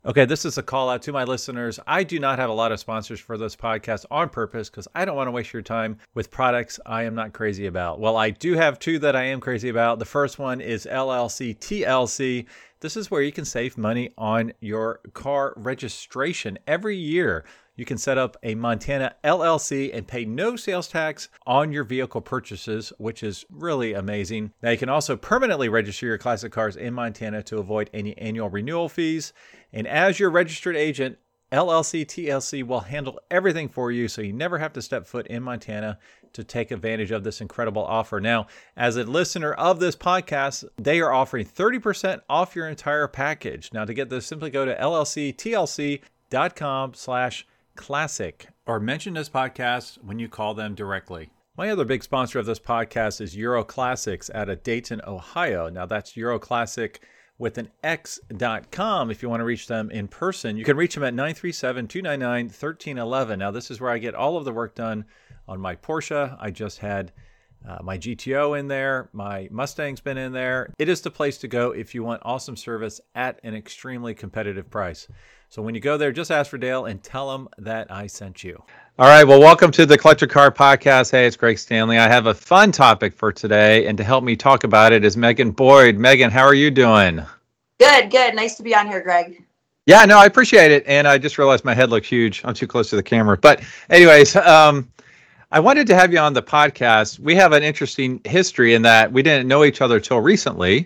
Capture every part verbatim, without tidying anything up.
Okay, this is a call out to my listeners. I do not have a lot of sponsors for this podcast on purpose because I don't want to waste your time with products I am not crazy about. Well, I do have two that I am crazy about. The first one is L L C T L C. This is where you can save money on your car registration every year. You can set up a Montana L L C and pay no sales tax on your vehicle purchases, which is really amazing. Now, you can also permanently register your classic cars in Montana to avoid any annual renewal fees. And as your registered agent, L L C T L C will handle everything for you, so you never have to step foot in Montana to take advantage of this incredible offer. Now, as a listener of this podcast, they are offering thirty percent off your entire package. Now, to get this, simply go to L L C T L C dot com slash classic or mention this podcast when you call them directly. My other big sponsor of this podcast is Euro Classics out of Dayton, Ohio. Now, that's Euro Classic with an X dot com. If you want to reach them in person, you can reach them at nine three seven, two nine nine, one three one one. Now, this is where I get all of the work done on my Porsche. I just had uh, my G T O in there. My Mustang's been in there. It is the place to go if you want awesome service at an extremely competitive price. So when you go there, just ask for Dale and tell him that I sent you. All right. Well, welcome to the Collector Car Podcast. Hey, it's Greg Stanley. I have a fun topic for today, and to help me talk about it is Megan Boyd. Megan, how are you doing? Good, good. Nice to be on here, Greg. Yeah, no, I appreciate it. And I just realized my head looks huge. I'm too close to the camera. But anyways, um, I wanted to have you on the podcast. We have an interesting history in that we didn't know each other till recently.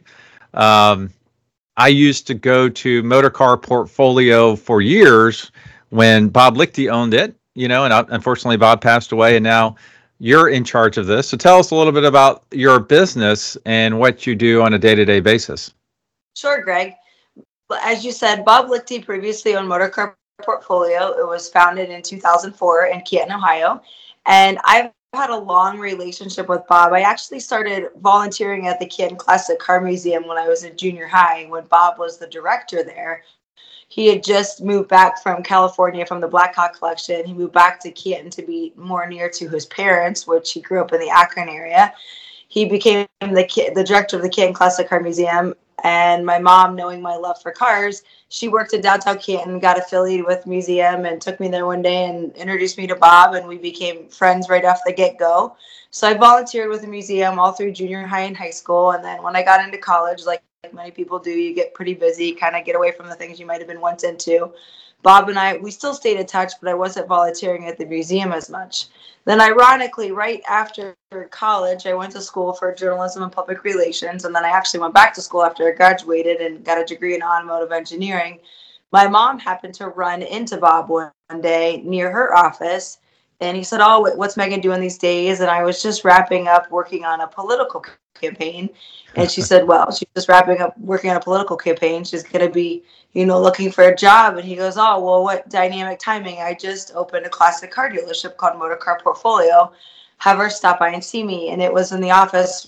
Um, I used to go to Motor Car Portfolio for years when Bob Lichty owned it, you know, and unfortunately Bob passed away, and now you're in charge of this. So tell us a little bit about your business and what you do on a day-to-day basis. Sure, Greg. As you said, Bob Lichty previously owned Motor Car Portfolio. It was founded in two thousand four in Canton, Ohio. And I've had a long relationship with Bob. I actually started volunteering at the Canton Classic Car Museum when I was in junior high, when Bob was the director there. He had just moved back from California from the Blackhawk collection. He moved back to Canton to be more near to his parents, which he grew up in the Akron area. He became the the director of the Canton Classic Car Museum. And my mom, knowing my love for cars, she worked in downtown Canton, got affiliated with museum, and took me there one day and introduced me to Bob, and we became friends right off the get-go. So I volunteered with the museum all through junior high and high school. And then when I got into college, like like many people do, you get pretty busy, kind of get away from the things you might have been once into. Bob and I, we still stayed in touch, but I wasn't volunteering at the museum as much. Then ironically, right after college, I went to school for journalism and public relations. And then I actually went back to school after I graduated and got a degree in automotive engineering. My mom happened to run into Bob one day near her office. And he said, "Oh, what's Megan doing these days?" And I was just wrapping up working on a political campaign. And she said, "Well, she's just wrapping up working on a political campaign. She's going to be, you know, looking for a job." And he goes, "Oh, well, what dynamic timing. I just opened a classic car dealership called Motor Car Portfolio. Have her stop by and see me." And it was in the office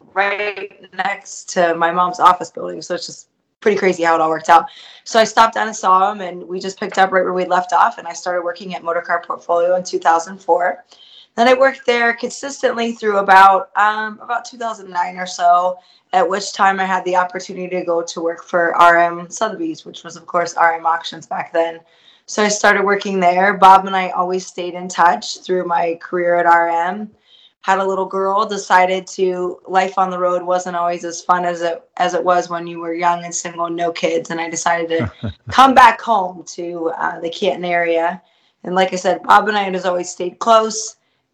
right next to my mom's office building. So it's just pretty crazy how it all worked out. So I stopped down and saw him, and we just picked up right where we left off. And I started working at Motor Car Portfolio in two thousand four. Then I worked there consistently through about um, about two thousand nine or so, at which time I had the opportunity to go to work for R M Sotheby's, which was, of course, R M Auctions back then. So I started working there. Bob and I always stayed in touch through my career at R M. Had a little girl, decided to life on the road wasn't always as fun as it as it was when you were young and single and no kids. And I decided to come back home to uh, the Canton area. And like I said, Bob and I has always stayed close.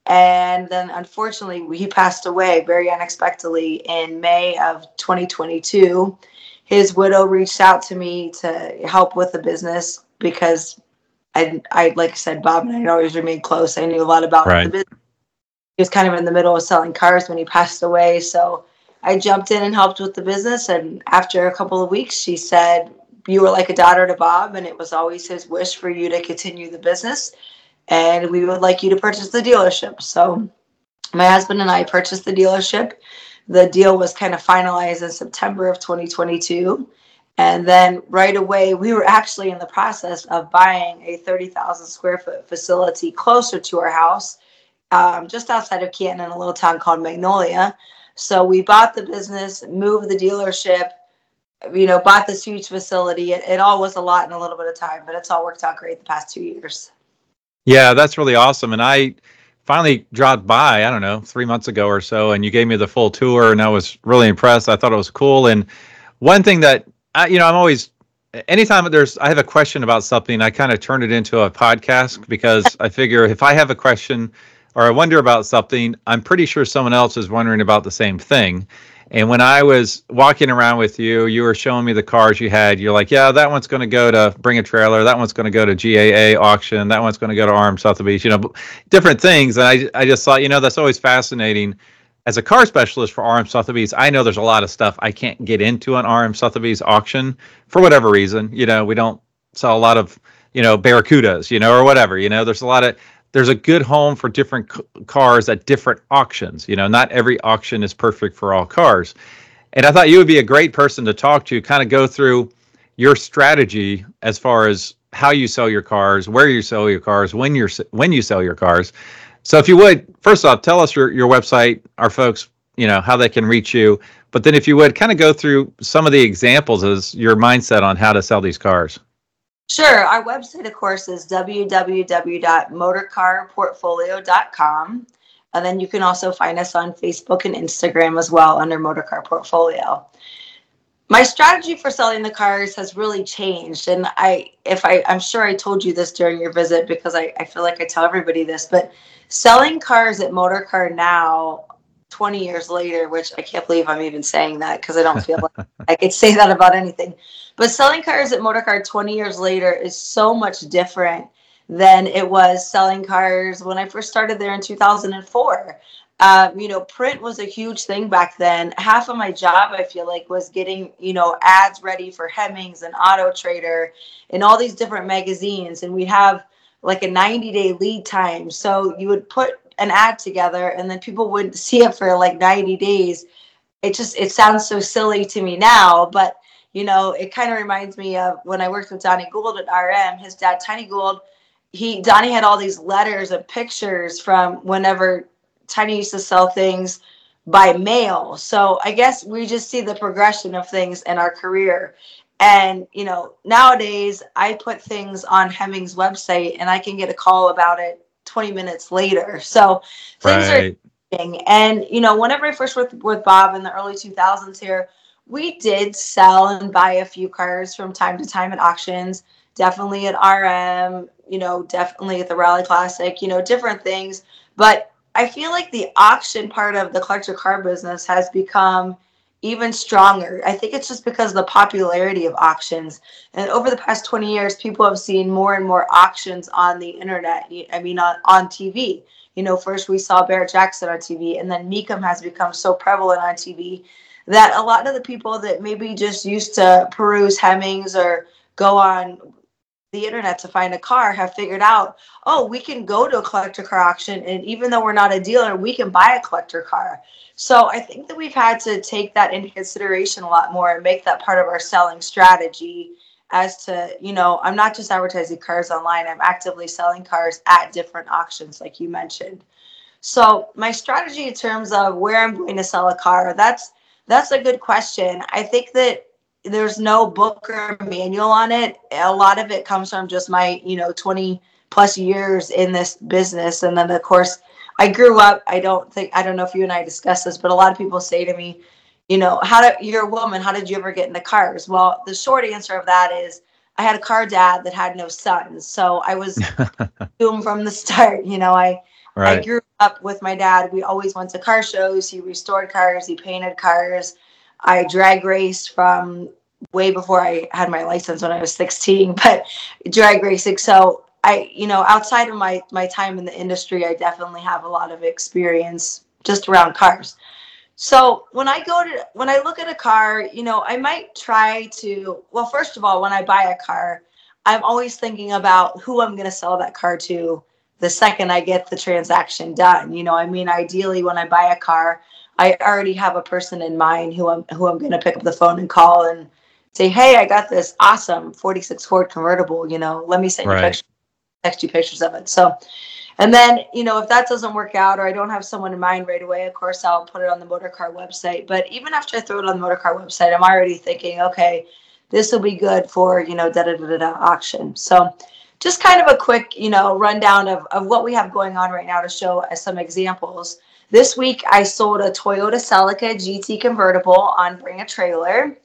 And then unfortunately, he passed away very unexpectedly in May of twenty twenty-two. His widow reached out to me to help with the business because I, I like I said, Bob and I had always remained close. I knew a lot about right. the business. He was kind of in the middle of selling cars when he passed away. So I jumped in and helped with the business. And after a couple of weeks, she said, "You were like a daughter to Bob, and it was always his wish for you to continue the business. And we would like you to purchase the dealership." So my husband and I purchased the dealership. The deal was kind of finalized in September of twenty twenty-two. And then right away, we were actually in the process of buying a thirty thousand square foot facility closer to our house, um, just outside of Canton in a little town called Magnolia. So we bought the business, moved the dealership, you know, bought this huge facility. It, it all was a lot in a little bit of time, but it's all worked out great the past two years. Yeah, that's really awesome. And I finally dropped by, I don't know, three months ago or so, and you gave me the full tour, and I was really impressed. I thought it was cool. And one thing that I, you know, I'm always, anytime there's, I have a question about something, I kind of turn it into a podcast because I figure if I have a question or I wonder about something, I'm pretty sure someone else is wondering about the same thing. And when I was walking around with you, you were showing me the cars you had. You're like, yeah, that one's going to go to Bring a Trailer. That one's going to go to G A A auction. That one's going to go to R M Sotheby's, you know, different things. And I, I just thought, you know, that's always fascinating. As a car specialist for R M Sotheby's, I know there's a lot of stuff I can't get into an R M Sotheby's auction for whatever reason. You know, we don't sell a lot of, you know, Barracudas, you know, or whatever. You know, there's a lot of, there's a good home for different c- cars at different auctions. You know, not every auction is perfect for all cars. And I thought you would be a great person to talk to, kind of go through your strategy as far as how you sell your cars, where you sell your cars, when you're when you sell your cars. So if you would, first off, tell us your, your website, our folks, you know, how they can reach you. But then if you would kind of go through some of the examples as your mindset on how to sell these cars. Sure. Our website, of course, is w w w dot motorcar portfolio dot com. And then you can also find us on Facebook and Instagram as well under Motorcar Portfolio. My strategy for selling the cars has really changed. And I, if I, I'm sure I told you this during your visit because I, I feel like I tell everybody this, but selling cars at Motorcar now, twenty years later, which I can't believe I'm even saying that because I don't feel like I could say that about anything. But selling cars at Motorcar twenty years later is so much different than it was selling cars when I first started there in two thousand four. Um, you know, print was a huge thing back then. Half of my job, I feel like, was getting, you know, ads ready for Hemmings and Auto Trader and all these different magazines. And we'd have like a ninety day lead time. So you would put an ad together and then people wouldn't see it for like ninety days. It just, it sounds so silly to me now, but you know, it kind of reminds me of when I worked with Donnie Gould at R M. His dad, Tiny Gould, he Donnie had all these letters and pictures from whenever Tiny used to sell things by mail. So I guess we just see the progression of things in our career. And, you know, nowadays I put things on Hemmings' website and I can get a call about it twenty minutes later. So things Right. are changing. And, you know, whenever I first worked with Bob in the early two thousands here, we did sell and buy a few cars from time to time at auctions, definitely at R M, you know, definitely at the Rally Classic, you know, different things. But I feel like the auction part of the collector car business has become even stronger. I think it's just because of the popularity of auctions. And over the past twenty years, people have seen more and more auctions on the internet. I mean, on, on T V. You know, first we saw Barrett Jackson on T V, and then Mecum has become so prevalent on T V that a lot of the people that maybe just used to peruse Hemmings or go on the internet to find a car have figured out, oh, we can go to a collector car auction, and even though we're not a dealer, we can buy a collector car. So I think that we've had to take that into consideration a lot more and make that part of our selling strategy as to, you know, I'm not just advertising cars online, I'm actively selling cars at different auctions like you mentioned. So my strategy in terms of where I'm going to sell a car, that's that's a good question. I think that there's no book or manual on it. A lot of it comes from just my, you know, twenty plus years in this business. And then of course I grew up, I don't think, I don't know if you and I discussed this, but a lot of people say to me, you know, how do you're a woman, how did you ever get into cars? Well, the short answer of that is I had a car dad that had no sons. So I was doomed from the start. You know, I, I Right. grew up with my dad. We always went to car shows. He restored cars. He painted cars. I drag raced from way before I had my license when I was sixteen, but drag racing. So I, you know, outside of my, my time in the industry, I definitely have a lot of experience just around cars. So when I go to, when I look at a car, you know, I might try to, well, first of all, when I buy a car, I'm always thinking about who I'm going to sell that car to the second I get the transaction done. You know, I mean, ideally when I buy a car, I already have a person in mind who I'm, who I'm going to pick up the phone and call and say, hey, I got this awesome forty-six Ford convertible, you know, let me send you a Right. picture. text you pictures of it. So, and then, you know, if that doesn't work out or I don't have someone in mind right away, of course, I'll put it on the Motorcar website. But even after I throw it on the Motorcar website, I'm already thinking, okay, this will be good for, you know, da da da da auction. So just kind of a quick, you know, rundown of, of what we have going on right now to show as some examples. This week, I sold a Toyota Celica G T convertible on Bring a Trailer.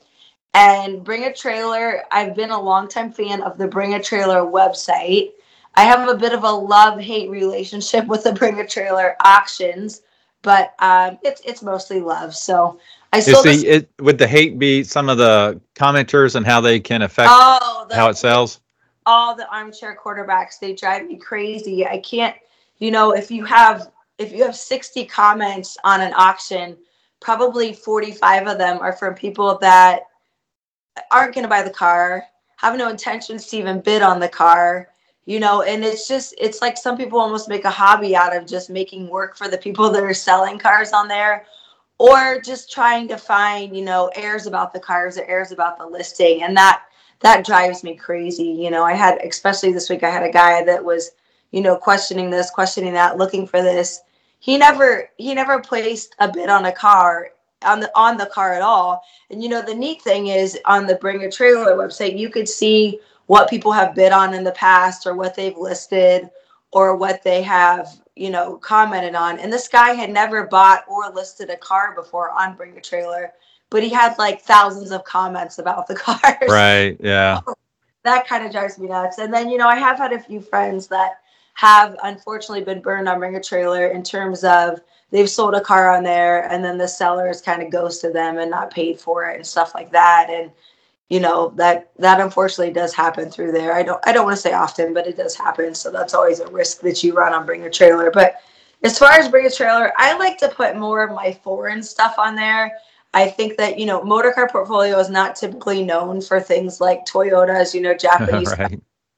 And Bring a Trailer, I've been a longtime fan of the Bring a Trailer website. I have a bit of a love-hate relationship with the Bring a Trailer auctions, but um, it's it's mostly love. So I sold Is the, it, would the hate be some of the commenters and how they can affect oh, the, how it sells? All the armchair quarterbacks, they drive me crazy. I can't, you know, if you have if you have sixty comments on an auction, probably forty-five of them are from people that aren't going to buy the car, have no intentions to even bid on the car, you know, and it's just, it's like some people almost make a hobby out of just making work for the people that are selling cars on there, or just trying to find, you know, airs about the cars or airs about the listing. And that, that drives me crazy. You know, I had, especially this week, I had a guy that was, you know, questioning this, questioning that, looking for this. He never, he never placed a bid on a car on the on the car at all. And you know, the neat thing is on the Bring a Trailer website, you could see what people have bid on in the past or what they've listed or what they have, you know, commented on. And this guy had never bought or listed a car before on Bring a Trailer, but he had like thousands of comments about the cars. Right. Yeah. That kind of drives me nuts. And then, you know, I have had a few friends that have unfortunately been burned on Bring a Trailer in terms of they've sold a car on there and then the sellers kind of ghosted them and not paid for it and stuff like that. And, you know, that, that unfortunately does happen through there. I don't, I don't want to say often, but it does happen. So that's always a risk that you run on Bring a Trailer. But as far as Bring a Trailer, I like to put more of my foreign stuff on there. I think that, you know, Motorcar Portfolio is not typically known for things like Toyotas, you know, Japanese. Right.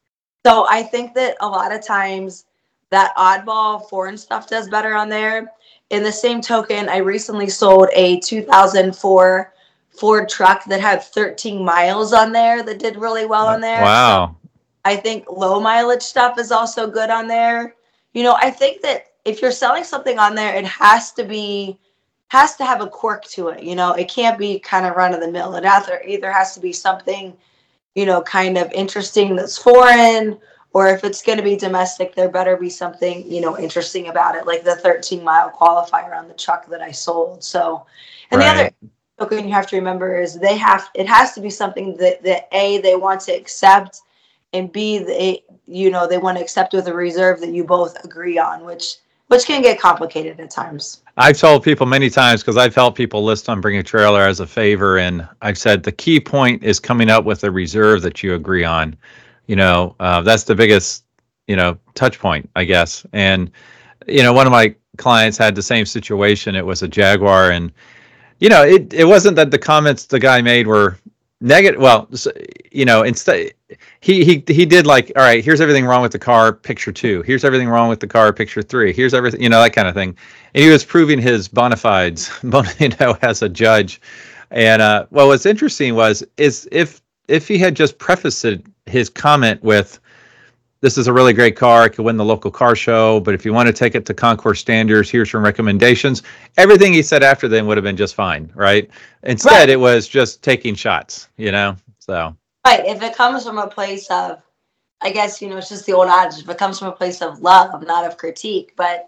So I think that a lot of times that oddball foreign stuff does better on there. In the same token, I recently sold a two thousand four Ford truck that had thirteen miles on there that did really well on there. Wow. So I think low mileage stuff is also good on there. You know, I think that if you're selling something on there, it has to be, has to have a quirk to it. You know, it can't be kind of run of the mill. It either, either has to be something, you know, kind of interesting that's foreign, or if it's going to be domestic, there better be something, you know, interesting about it, like the thirteen mile qualifier on the truck that I sold. So, and right. The other token you have to remember is they have, it has to be something that, that A, they want to accept, and B, they, you know, they want to accept with a reserve that you both agree on, which, which can get complicated at times. I've told people many times, because I've helped people list on Bring a Trailer as a favor, and I've said the key point is coming up with a reserve that you agree on. You know, uh, that's the biggest, you know, touch point, I guess. And, you know, one of my clients had the same situation. It was a Jaguar, and, you know, it, it wasn't that the comments the guy made were negative. Well, you know, instead, he, he, he did like, all right, here's everything wrong with the car, picture two. Here's everything wrong with the car, picture three. Here's everything, you know, that kind of thing. And he was proving his bona fides, you know, as a judge. And, uh, well, what's interesting was, is if, if he had just prefaced it, his comment with, this is a really great car, it could win the local car show, but if you want to take it to Concours standards, here's some recommendations. Everything he said after then would have been just fine, right? Instead, right. It was just taking shots, you know? So right. If it comes from a place of, I guess, you know, it's just the old adage, if it comes from a place of love, not of critique, but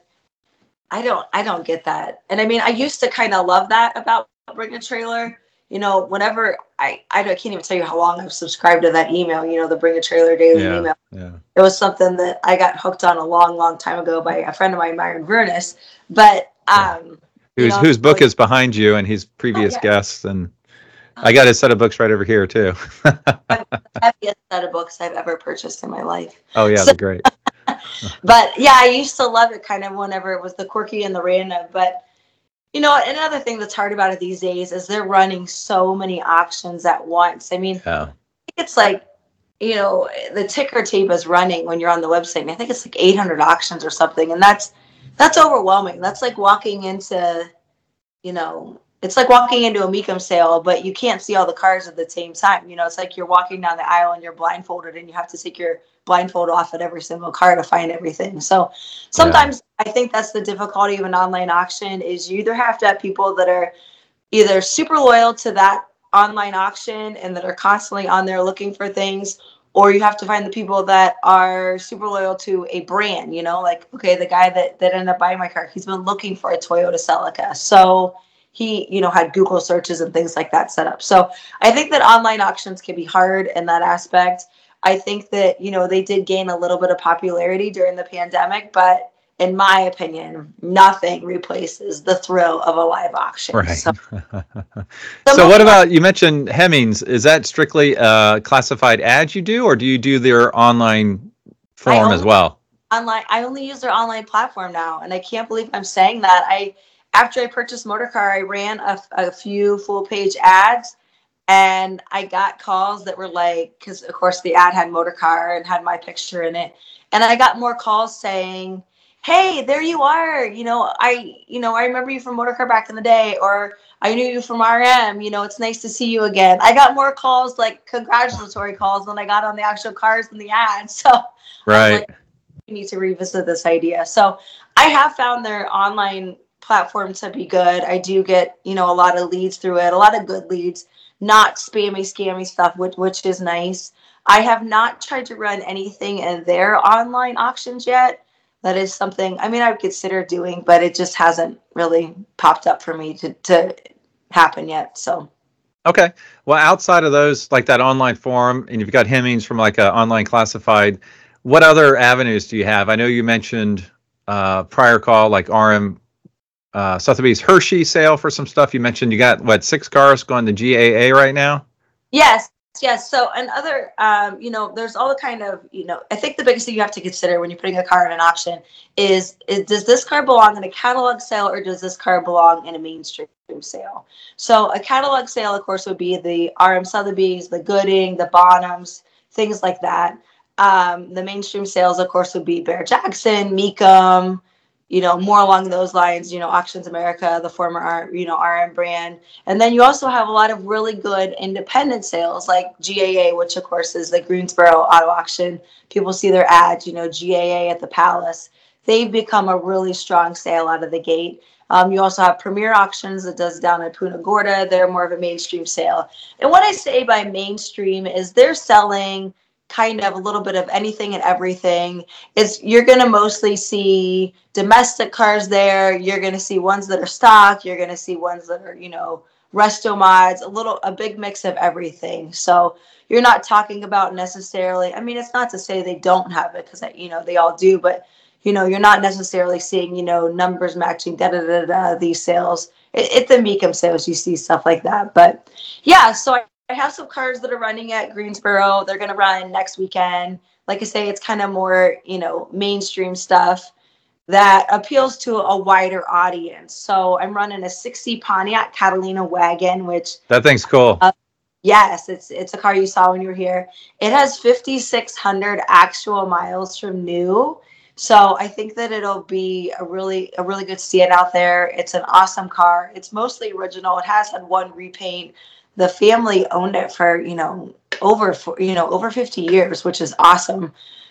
I don't, I don't get that. And I mean, I used to kind of love that about Bring a Trailer. You know, whenever I, I can't even tell you how long I've subscribed to that email, you know, the Bring a Trailer daily yeah, email. Yeah. It was something that I got hooked on a long, long time ago by a friend of mine, Myron Vernus. But, um, whose, know, whose book is behind you and he's previous oh, yeah. guests. And I got his set of books right over here too. The heaviest set of books I've ever purchased in my life. Oh yeah, so, they're great. But yeah, I used to love it kind of whenever it was the quirky and the random, but you know, another thing that's hard about it these days is they're running so many auctions at once. I mean, yeah. I think it's like, you know, the ticker tape is running when you're on the website. And I think it's like eight hundred auctions or something. And that's, that's overwhelming. That's like walking into, you know, it's like walking into a Mecum sale, but you can't see all the cars at the same time. You know, it's like you're walking down the aisle and you're blindfolded and you have to take your blindfold off at every single car to find everything. So Yeah. sometimes I think that's the difficulty of an online auction is you either have to have people that are either super loyal to that online auction and that are constantly on there looking for things, or you have to find the people that are super loyal to a brand, you know, like, okay, the guy that, that ended up buying my car, he's been looking for a Toyota Celica. So he, you know, had Google searches and things like that set up. So I think that online auctions can be hard in that aspect. I think that, you know, they did gain a little bit of popularity during the pandemic, but in my opinion, nothing replaces the thrill of a live auction. Right. So, So what about, you mentioned Hemmings, is that strictly uh, classified ads you do, or do you do their online form as well? Online, I only use their online platform now, and I can't believe I'm saying that. I, after I purchased Motorcar, I ran a, a few full page ads, and I got calls that were like, because of course the ad had Motorcar and had my picture in it, and I got more calls saying, "Hey, there you are. You know, I, you know, I remember you from Motorcar back in the day, or I knew you from R M. You know, it's nice to see you again." I got more calls, like congratulatory calls, than I got on the actual cars and the ads. So I was Right. like, we need to revisit this idea. So I have found their online platform to be good. I do get, you know, a lot of leads through it, a lot of good leads, not spammy, scammy stuff, which, which is nice. I have not tried to run anything in their online auctions yet. That is something, I mean, I would consider doing, but it just hasn't really popped up for me to, to happen yet. So. Okay. Well, outside of those, like that online forum, and you've got Hemmings from like a online classified, what other avenues do you have? I know you mentioned uh, prior call, like R M uh, Sotheby's Hershey sale for some stuff. You mentioned you got, what, six cars going to G A A right now? Yes, yes. So, and other, um, you know, there's all the kind of, you know, I think the biggest thing you have to consider when you're putting a car in an auction is, is does this car belong in a catalog sale or does this car belong in a mainstream sale? So, a catalog sale, of course, would be the R M Sotheby's, the Gooding, the Bonhams, things like that. Um, the mainstream sales, of course, would be Bear Jackson, Mecum, you know, more along those lines, you know, Auctions America, the former, R, you know, R M brand. And then you also have a lot of really good independent sales like G A A, which of course is the Greensboro Auto Auction. People see their ads, you know, G A A at the Palace. They've become a really strong sale out of the gate. Um, you also have Premier Auctions that does down at Punta Gorda. They're more of a mainstream sale. And what I say by mainstream is they're selling kind of a little bit of anything and everything. Is you're going to mostly see domestic cars there. You're going to see ones that are stock. You're going to see ones that are, you know, resto mods, a little, a big mix of everything. So you're not talking about necessarily, I mean, it's not to say they don't have it because, you know, they all do, but, you know, you're not necessarily seeing, you know, numbers matching, da da da da, these sales. It, it's the Mecum sales, you see stuff like that. But yeah, so I, I have some cars that are running at Greensboro. They're going to run next weekend. Like I say, it's kind of more, you know, mainstream stuff that appeals to a wider audience. So I'm running a sixty Pontiac Catalina wagon, which That thing's cool. uh, yes, it's it's a car you saw when you were here. It has fifty-six hundred actual miles from new. So I think that it'll be a really a really good stand out there. It's an awesome car. It's mostly original. It has had one repaint. The family owned it for, you know, over for, you know, over fifty years, which is awesome.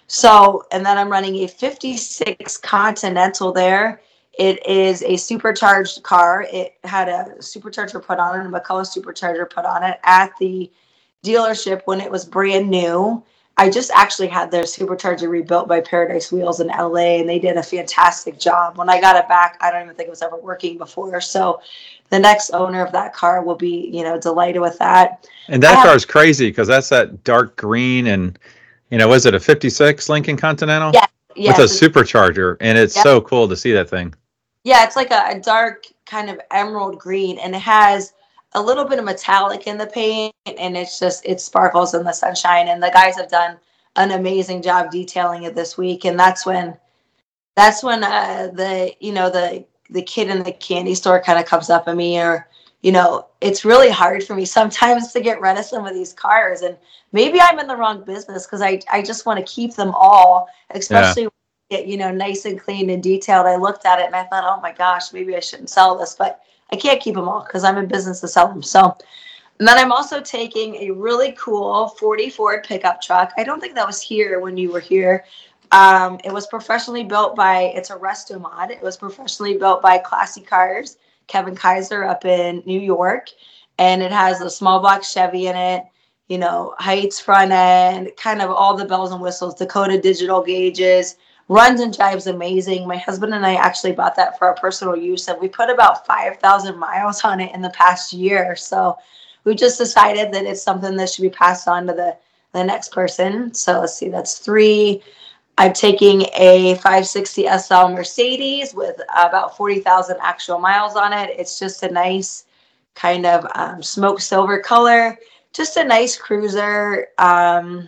So, and then I'm running a fifty-six Continental there. It is a supercharged car. It had a supercharger put on it, a McCullough supercharger put on it at the dealership when it was brand new. I just actually had their supercharger rebuilt by Paradise Wheels in L A, and they did a fantastic job. When I got it back, I don't even think it was ever working before. So the next owner of that car will be, you know, delighted with that. And that car is crazy because that's that dark green and, you know, was it a fifty-six Lincoln Continental? Yeah, yes, with a supercharger, and it's yep. so cool to see that thing. Yeah, it's like a, a dark kind of emerald green, and it has a little bit of metallic in the paint, and it's just, it sparkles in the sunshine. And the guys have done an amazing job detailing it this week. And that's when, that's when uh, the, you know, the, the kid in the candy store kind of comes up at me, or, you know, it's really hard for me sometimes to get rid of some of these cars. And maybe I'm in the wrong business because I, I just want to keep them all, especially Yeah. Get, you know, nice and clean and detailed. I looked at it and I thought, oh my gosh, maybe I shouldn't sell this, but I can't keep them all because I'm in business to sell them. So, and then I'm also taking a really cool forty Ford pickup truck. I don't think that was here when you were here. Um, it was professionally built by, it's a resto mod. It was professionally built by Classy Cars, Kevin Kaiser up in New York. And it has a small block Chevy in it, you know, Heights front end, kind of all the bells and whistles, Dakota digital gauges, runs and drives amazing. My husband and I actually bought that for our personal use, and we put about five thousand miles on it in the past year. So we just decided that it's something that should be passed on to the, the next person. So let's see, that's three. I'm taking a five sixty S L Mercedes with about forty thousand actual miles on it. It's just a nice kind of um, smoke silver color, just a nice cruiser. Um,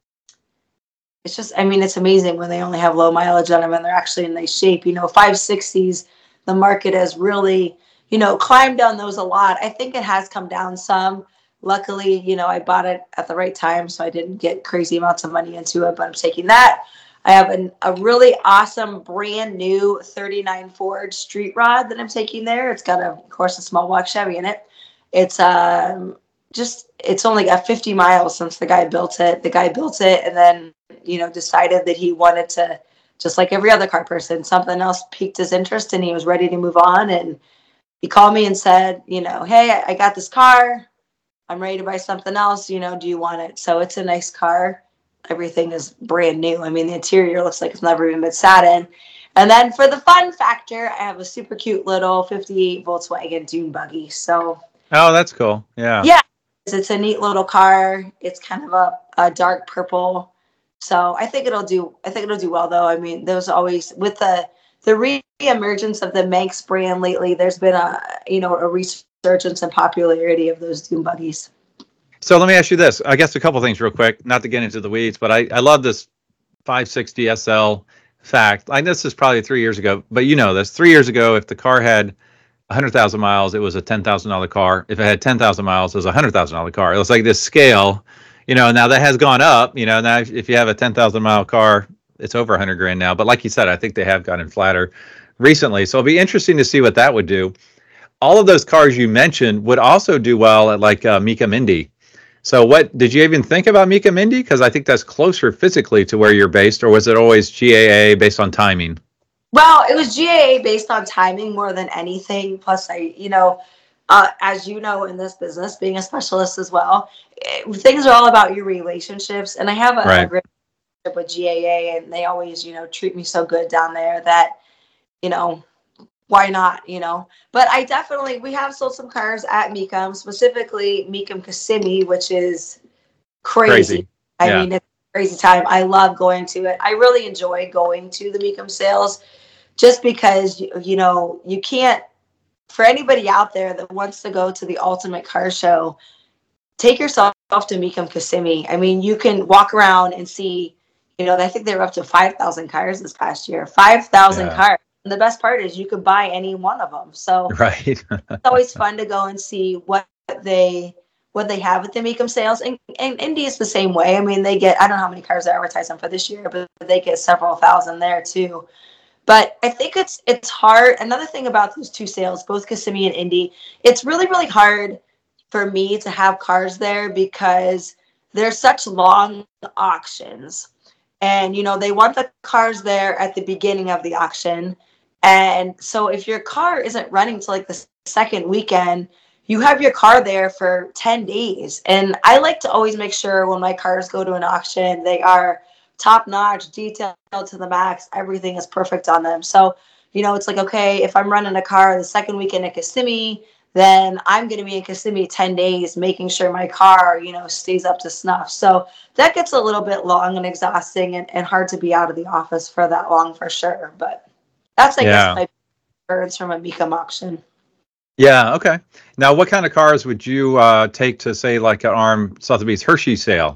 it's just, I mean, it's amazing when they only have low mileage on them and they're actually in nice shape. You know, five sixties, the market has really, you know, climbed on those a lot. I think it has come down some. Luckily, you know, I bought it at the right time, so I didn't get crazy amounts of money into it, but I'm taking that. I have an, a really awesome brand new thirty-nine Ford Street Rod that I'm taking there. It's got, a, of course, a small block Chevy in it. It's um, just, it's only got fifty miles since the guy built it. The guy built it and then, you know, decided that he wanted to, just like every other car person, something else piqued his interest and he was ready to move on. And he called me and said, you know, hey, I, I got this car. I'm ready to buy something else. You know, do you want it? So it's a nice car. Everything is brand new. I mean, the interior looks like it's never even been sat in. And then for the fun factor, I have a super cute little fifty-eight Volkswagen dune buggy. So, oh, that's cool. Yeah. Yeah, it's a neat little car. It's kind of a, a dark purple. So I think it'll do. I think it'll do well, though. I mean, there's always with the the re-emergence of the Manx brand lately. There's been a you know a resurgence and popularity of those dune buggies. So let me ask you this. I guess a couple things real quick, not to get into the weeds, but I, I love this five sixty S L fact. I know this is probably three years ago, but you know this. Three years ago, if the car had one hundred thousand miles, it was a ten thousand dollars car. If it had ten thousand miles, it was a one hundred thousand dollars car. It was like this scale, you know, now that has gone up. You know, now if, if you have a ten thousand mile car, it's over one hundred grand now. But like you said, I think they have gotten flatter recently. So it'll be interesting to see what that would do. All of those cars you mentioned would also do well at like uh, Mecum Mindy. So what did you even think about Mecum Mindy? Because I think that's closer physically to where you're based, or was it always G A A based on timing? Well, it was G A A based on timing more than anything. Plus, I, you know, uh, as you know, in this business, being a specialist as well, it, things are all about your relationships. And I have a, Right. a great relationship with G A A, and they always, you know, treat me so good down there that, you know, why not, you know? But I definitely, we have sold some cars at Mecum, specifically Mecum Kissimmee, which is crazy. Crazy. I Yeah. mean, it's a crazy time. I love going to it. I really enjoy going to the Mecum sales just because, you know, you can't, for anybody out there that wants to go to the ultimate car show, take yourself to Mecum Kissimmee. I mean, you can walk around and see, you know, I think they were up to five thousand cars this past year, five thousand Yeah. cars. And the best part is you could buy any one of them. So Right. it's always fun to go and see what they what they have at the Mecum sales. And, and Indy is the same way. I mean, they get, I don't know how many cars they're advertising for this year, but they get several thousand there too. But I think it's it's hard. Another thing about those two sales, both Kissimmee and Indy, it's really, really hard for me to have cars there because they're such long auctions. And, you know, they want the cars there at the beginning of the auction. And so if your car isn't running to like the second weekend, you have your car there for ten days. And I like to always make sure when my cars go to an auction, they are top notch, detailed to the max. Everything is perfect on them. So, you know, it's like, okay, if I'm running a car the second weekend at Kissimmee, then I'm going to be in Kissimmee ten days, making sure my car, you know, stays up to snuff. So that gets a little bit long and exhausting and, and hard to be out of the office for that long for sure. But that's, I Yeah. guess, my birds from a Mecum auction. Yeah. Okay. Now, what kind of cars would you uh, take to say like an ARM Sotheby's Hershey sale?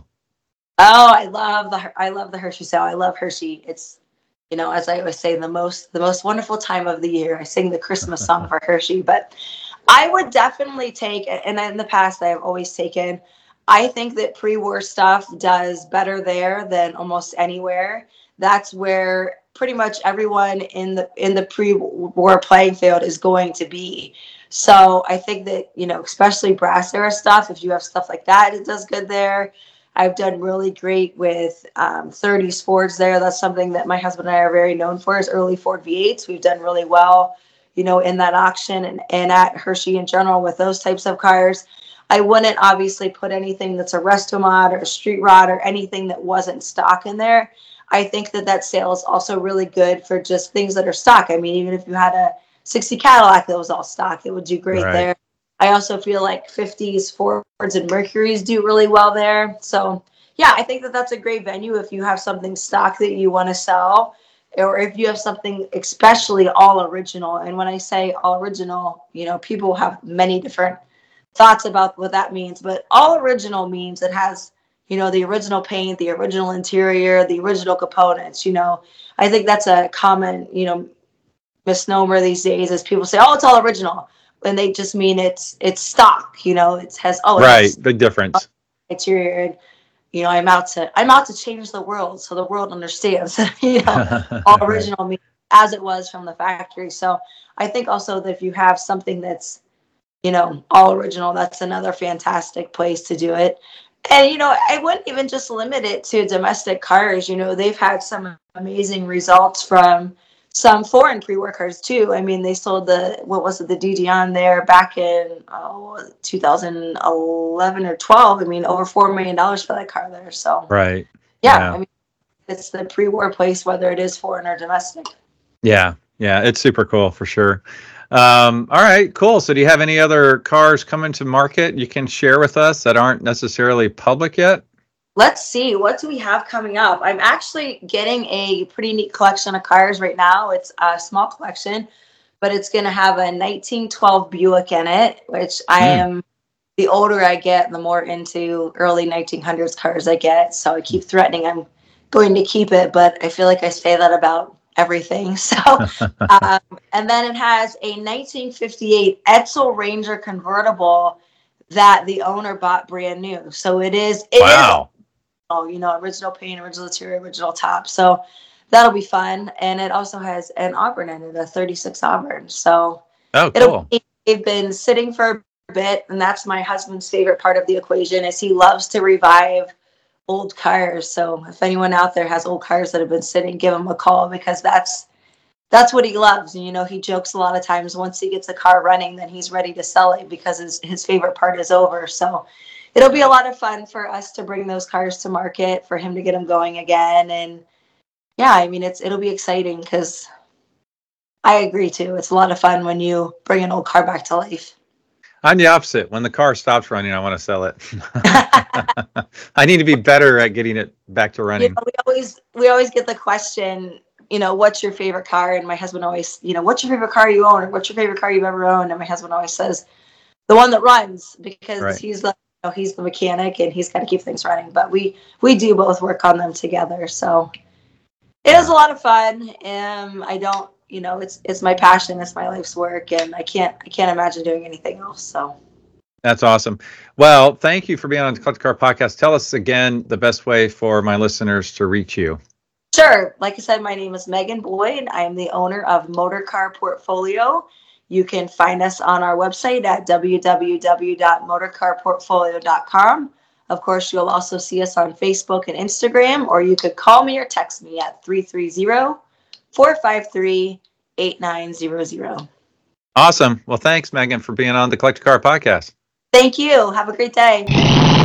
Oh, I love the I love the Hershey sale. I love Hershey. It's, you know, as I always say, the most the most wonderful time of the year. I sing the Christmas song for Hershey, but I would definitely take, and in the past I have always taken, I think that pre-war stuff does better there than almost anywhere. That's where pretty much everyone in the in the pre-war playing field is going to be. So I think that, you know, especially brass era stuff, if you have stuff like that, it does good there. I've done really great with um, thirties Fords there. That's something that my husband and I are very known for, is early Ford V eights. We've done really well, you know, in that auction and, and at Hershey in general with those types of cars. I wouldn't obviously put anything that's a resto mod or a street rod or anything that wasn't stock in there. I think that that sale is also really good for just things that are stock. I mean, even if you had a sixty Cadillac that was all stock, it would do great Right. there. I also feel like fifties Fords and Mercuries do really well there. So yeah, I think that that's a great venue if you have something stock that you want to sell, or if you have something especially all original. And when I say all original, you know, people have many different thoughts about what that means, but all original means it has, you know, the original paint, the original interior, the original components. You know, I think that's a common, you know, misnomer these days, is people say, oh, it's all original, and they just mean it's it's stock. You know, it has, oh, it Right. has Big difference. interior, and you know, i'm out to i'm out to change the world so the world understands. You know, all Right. original means as it was from the factory. So I think also that if you have something that's, you know, all original, that's another fantastic place to do it. And, you know, I wouldn't even just limit it to domestic cars. You know, they've had some amazing results from some foreign pre-war cars too. I mean, they sold the, what was it, the D D on there back in oh, two thousand eleven or twelve. I mean, over four million dollars for that car there. So, Right. yeah, Yeah. I mean, it's the pre-war place, whether it is foreign or domestic. Yeah. Yeah. It's super cool for sure. Um, all right, cool. So do you have any other cars coming to market you can share with us that aren't necessarily public yet? Let's see, what do we have coming up? I'm actually getting a pretty neat collection of cars right now. It's a small collection, but it's going to have a nineteen twelve Buick in it, which I Mm. am, the older I get, the more into early nineteen hundreds cars I get. So I keep threatening I'm going to keep it, but I feel like I say that about everything. So, um, and then it has a nineteen fifty-eight Edsel Ranger convertible that the owner bought brand new. So it is, it is Wow. you know, original paint, original interior, original top. So that'll be fun. And it also has an Auburn in it, a thirty-six Auburn. So Oh, it'll cool. be, they've been sitting for a bit, and that's my husband's favorite part of the equation, is he loves to revive old cars. So if anyone out there has old cars that have been sitting, give him a call, because that's that's what he loves. And you know, he jokes a lot of times, once he gets a car running, then he's ready to sell it because his, his favorite part is over. So it'll be a lot of fun for us to bring those cars to market, for him to get them going again. And yeah, I mean, it's it'll be exciting, because I agree too. It's a lot of fun when you bring an old car back to life. I'm the opposite. When the car stops running, I want to sell it. I need to be better at getting it back to You running. know, we always we always get the question, you know, what's your favorite car? And my husband always, you know, what's your favorite car you own, or what's your favorite car you've ever owned? And my husband always says, the one that runs, because Right. he's the, you know, he's the mechanic and he's got to keep things running. But we we do both work on them together, so it is Yeah. a lot of fun. Um, I don't, you know, it's it's my passion, it's my life's work, and I can't I can't imagine doing anything else. So That's awesome. Well, thank you for being on the Collector Car Podcast. Tell us again the best way for my listeners to reach you. sure, like I said, my name is Megan Boyd. I am the owner of Motor Car Portfolio. You can find us on our website at w w w dot motor car portfolio dot com. Of course, you'll also see us on Facebook and Instagram, or you could call me or text me at three three zero, four five three, eight nine zero zero. Awesome. Well, thanks, Megan, for being on the Collector Car Podcast. Thank you. Have a great day.